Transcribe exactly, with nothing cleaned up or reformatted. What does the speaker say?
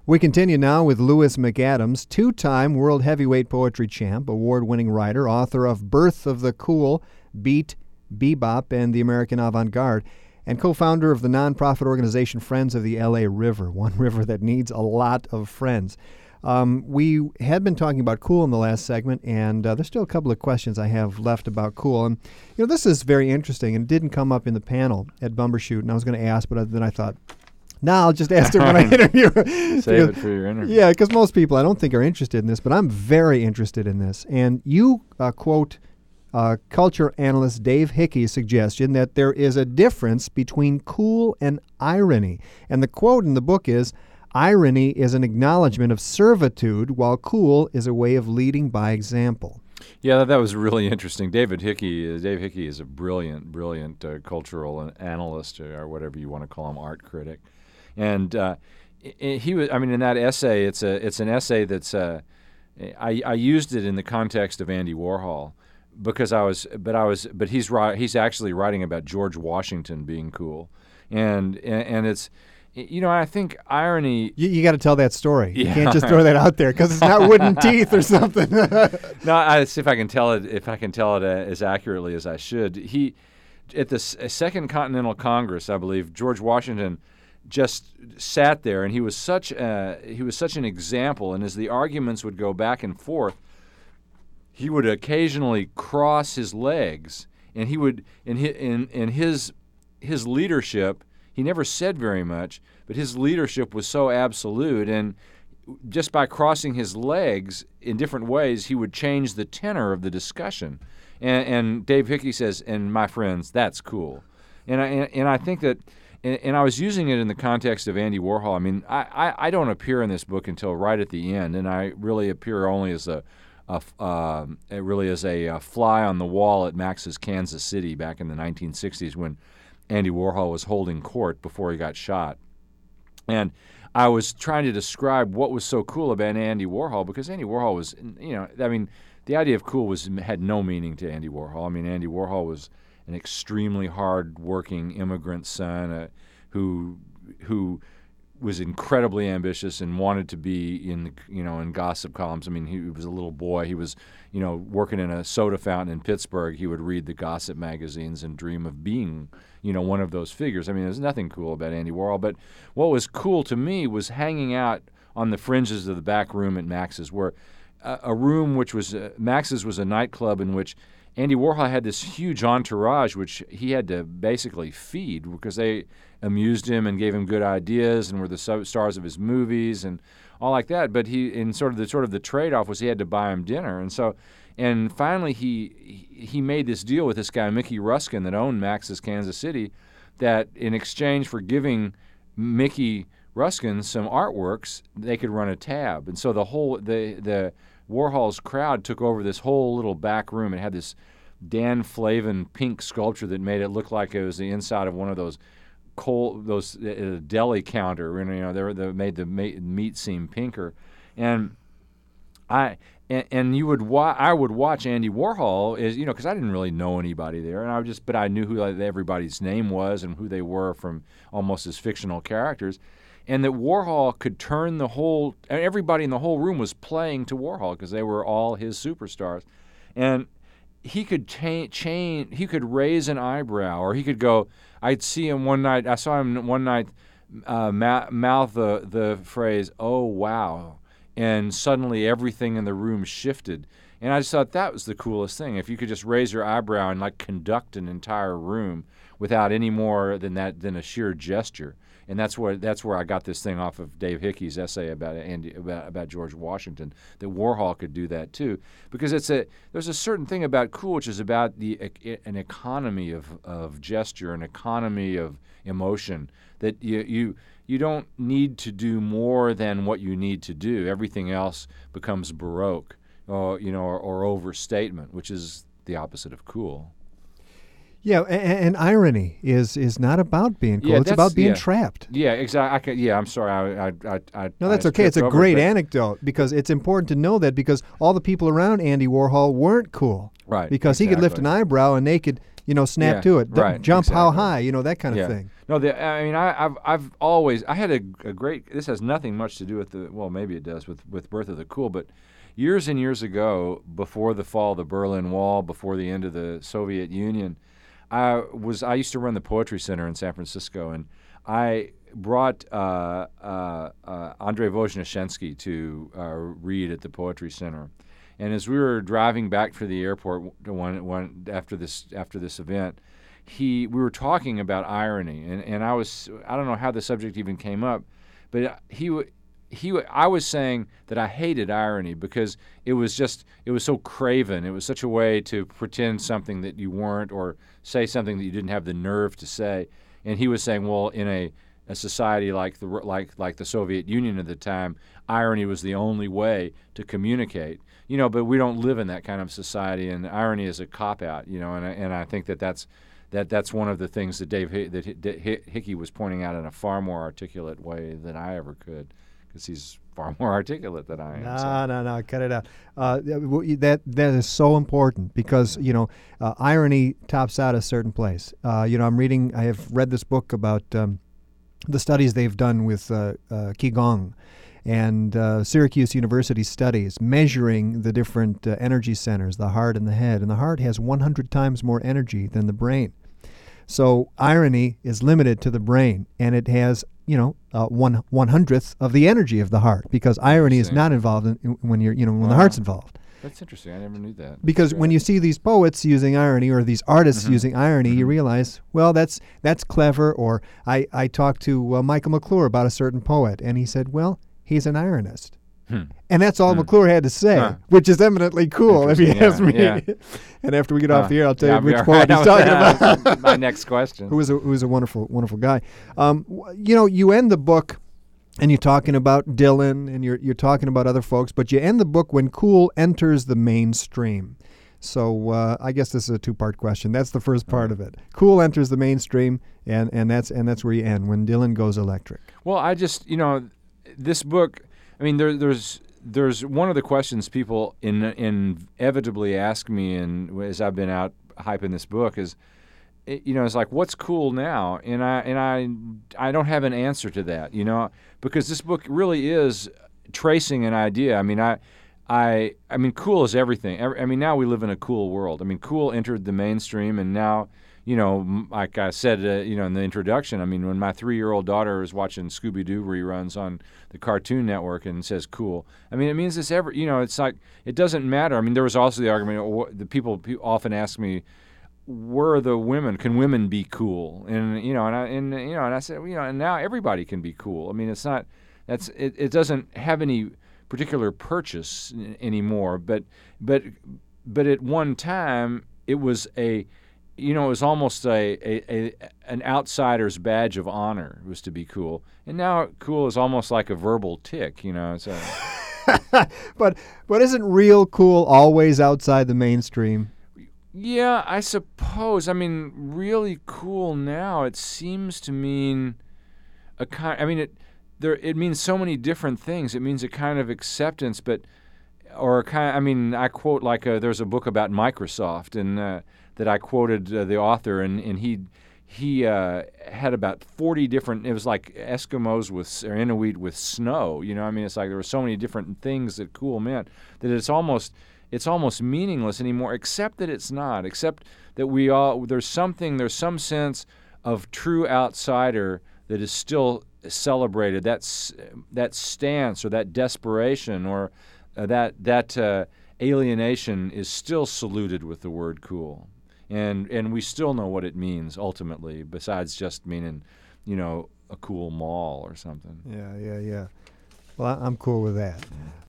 We continue now with Lewis McAdams, two-time world heavyweight poetry champ, award-winning writer, author of Birth of the Cool, Beat, Bebop, and the American Avant-Garde, and co-founder of the nonprofit organization Friends of the L A River, one river that needs a lot of friends. Um, we had been talking about Cool in the last segment, and uh, there's still a couple of questions I have left about Cool. And, you know, this is very interesting, and it didn't come up in the panel at Bumbershoot, and I was going to ask, but then I thought, nah, I'll just ask it when I interview her. Save because, it for your interview. Yeah, because most people I don't think are interested in this, but I'm very interested in this. And you uh, quote uh, culture analyst Dave Hickey's suggestion that there is a difference between cool and irony. And the quote in the book is, irony is an acknowledgement of servitude, while cool is a way of leading by example. Yeah, that, that was really interesting. David Hickey, uh, Dave Hickey is a brilliant, brilliant uh, cultural analyst, or whatever you want to call him, art critic. And uh, he was, I mean, in that essay, it's a, it's an essay that's, uh, I, I used it in the context of Andy Warhol because I was, but I was, but he's right, he's actually writing about George Washington being cool, and and, and it's, you know, I think irony. You, you got to tell that story. Yeah. You can't just throw that out there because it's not wooden teeth or something. No, I see if I can tell it. If I can tell it uh, as accurately as I should. He, at the S- Second Continental Congress, I believe, George Washington just sat there, and he was such a, he was such an example. And as the arguments would go back and forth, he would occasionally cross his legs, and he would in his, in, in his his leadership. He never said very much, but his leadership was so absolute, and just by crossing his legs in different ways, he would change the tenor of the discussion. And, and Dave Hickey says, and my friends, that's cool. And I, and, and I think that, and, and I was using it in the context of Andy Warhol. I mean, I, I, I don't appear in this book until right at the end, and I really appear only as a, a uh, really as a, a fly on the wall at Max's Kansas City back in the nineteen sixties when Andy Warhol was holding court before he got shot. And I was trying to describe what was so cool about Andy Warhol, because Andy Warhol was, you know, I mean, the idea of cool was had no meaning to Andy Warhol. I mean, Andy Warhol was an extremely hard-working immigrant son uh, who who was incredibly ambitious and wanted to be in, you know, in gossip columns. I mean, he was a little boy. He was, you know, working in a soda fountain in Pittsburgh. He would read the gossip magazines and dream of being, you know, one of those figures. I mean, there's nothing cool about Andy Warhol. But what was cool to me was hanging out on the fringes of the back room at Max's, where uh, a room which was, uh, Max's was a nightclub in which Andy Warhol had this huge entourage which he had to basically feed because they amused him and gave him good ideas and were the sub- stars of his movies and all like that. But he, in sort of the sort of the trade-off was he had to buy him dinner. And so, and finally he he made this deal with this guy Mickey Ruskin that owned Max's Kansas City, that in exchange for giving Mickey Ruskin some artworks, they could run a tab. And so the whole the the Warhol's crowd took over this whole little back room. It had this Dan Flavin pink sculpture that made it look like it was the inside of one of those coal, those uh, deli counter. You know, they, were, they made the meat seem pinker, and I and, and you would wa- I would watch Andy Warhol is you know because I didn't really know anybody there, and I would just but I knew who like, everybody's name was and who they were from almost as fictional characters. And that Warhol could turn the whole, everybody in the whole room was playing to Warhol because they were all his superstars. And he could cha- chain, he could raise an eyebrow, or he could go, I'd see him one night, I saw him one night uh, ma- mouth the, the phrase, oh, wow. And suddenly everything in the room shifted. And I just thought that was the coolest thing. If you could just raise your eyebrow and like conduct an entire room without any more than that, than a sheer gesture. And that's where that's where I got this thing off of Dave Hickey's essay about Andy about, about George Washington, that Warhol could do that too, because it's a there's a certain thing about cool which is about the an economy of, of gesture, an economy of emotion, that you you you don't need to do more than what you need to do. Everything else becomes baroque, or you know, or, or overstatement, which is the opposite of cool. Yeah, and, and irony is is not about being cool. Yeah, it's about being yeah. trapped. Yeah, exactly. I can, yeah, I'm sorry. I, I, I, I no, that's I okay. It's a over, great but, anecdote because it's important to know that because all the people around Andy Warhol weren't cool. Right. Because exactly. he could lift an eyebrow and they could you know, snap Yeah, to it. D- right, jump how exactly. high, you know, that kind Yeah. of thing. No, the, I mean, I, I've I've always I had a, a great. This has nothing much to do with the. Well, maybe it does with with Birth of the Cool, but years and years ago, before the fall of the Berlin Wall, before the end of the Soviet Union, I was I used to run the Poetry Center in San Francisco, and I brought uh, uh, uh, Andrei Vozhneshensky to uh, read at the Poetry Center. And as we were driving back to the airport one, one, after this after this event, he we were talking about irony, and, and I was I don't know how the subject even came up, but he w- he w- I was saying that I hated irony because it was just it was so craven. It was such a way to pretend something that you weren't or say something that you didn't have the nerve to say. And he was saying, well, in a a society like the like like the Soviet Union at the time, irony was the only way to communicate. You know, but we don't live in that kind of society, and irony is a cop out. You know, and I, and I think that that's that that's one of the things that Dave H- that H- Hickey was pointing out in a far more articulate way than I ever could, because he's far more articulate than I am. No, so. no, no, cut it out. Uh, that that is so important because you know uh, irony tops out a certain place. Uh, you know, I'm reading. I have read this book about um, the studies they've done with uh, uh, qigong. And uh, Syracuse University studies measuring the different uh, energy centers, the heart and the head. And the heart has one hundred times more energy than the brain. So irony is limited to the brain, and it has, you know, uh, one one hundredth of the energy of the heart, because irony is not involved in, when you're, you know, when Wow. the heart's involved. That's interesting. I never knew that. Because That's when great. you see these poets using irony or these artists Mhm. using irony, you Mhm. realize, well, that's that's clever. Or I, I talked to uh, Michael McClure about a certain poet, and he said, well, he's an ironist. Hmm. And that's all Hmm. McClure had to say, Huh. which is eminently cool, if you Interesting, ask yeah, me. yeah. And after we get off Huh. the air, I'll tell Yeah, you I'll which be all poet right. he's talking That was about. my next question. Who is a who is a wonderful wonderful guy. Um, w- you know, you end the book, and you're talking about Dylan, and you're you're talking about other folks, but you end the book when Cool enters the mainstream. So uh, I guess this is a two-part question. That's the first part of it. Cool enters the mainstream, and, and that's and that's where you end, when Dylan goes electric. Well, I just, you know, this book, I mean, there, there's there's one of the questions people in, inevitably ask me, and as I've been out hyping this book, is, it, you know, it's like, what's cool now? And I and I I don't have an answer to that, you know, because this book really is tracing an idea. I mean, I. I I mean, cool is everything. Every, I mean, now we live in a cool world. I mean, cool entered the mainstream, and now, you know, m- like I said, uh, you know, in the introduction, I mean, when my three-year-old daughter is watching Scooby-Doo reruns on the Cartoon Network and says cool, I mean, it means this ever, you know, it's like, it doesn't matter. I mean, there was also the argument, uh, the people, people often ask me, where are the women? Can women be cool? And, you know, and I, and, you know, and I said, well, you know, and now everybody can be cool. I mean, it's not, that's, it, it doesn't have any particular purchase n- anymore, but but but at one time it was a, you know, it was almost a, a, a an outsider's badge of honor. It was to be cool, and now cool is almost like a verbal tick, you know. It's a, but but isn't real cool always outside the mainstream? yeah, I suppose. I mean, really cool now, it seems to mean a kind. I mean it. There, it means so many different things. It means a kind of acceptance, but or a kind. I mean, I quote like a, there's a book about Microsoft, and uh, that I quoted uh, the author, and and he he uh, had about forty different. It was like Eskimos with or Inuit with snow. You know, I mean, it's like there were so many different things that cool meant that it's almost it's almost meaningless anymore. Except that it's not. Except that we all there's something there's some sense of true outsider that is still celebrated, that that stance or that desperation or uh, that that uh, alienation is still saluted with the word cool, and and we still know what it means ultimately, besides just meaning, you know, a cool mall or something. Yeah, yeah, yeah. Well, I- I'm cool with that.